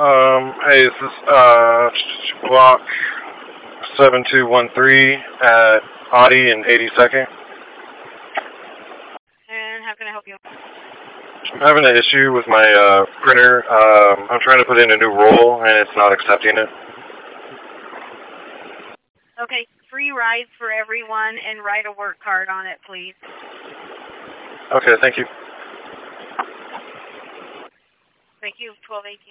Hey, this is block 7213 at Audi and 82nd. And how can I help you? I'm having an issue with my printer. I'm trying to put in a new roll and it's not accepting it. Okay, free rides for everyone and write a work card on it, please. Okay, thank you. Thank you, 1218.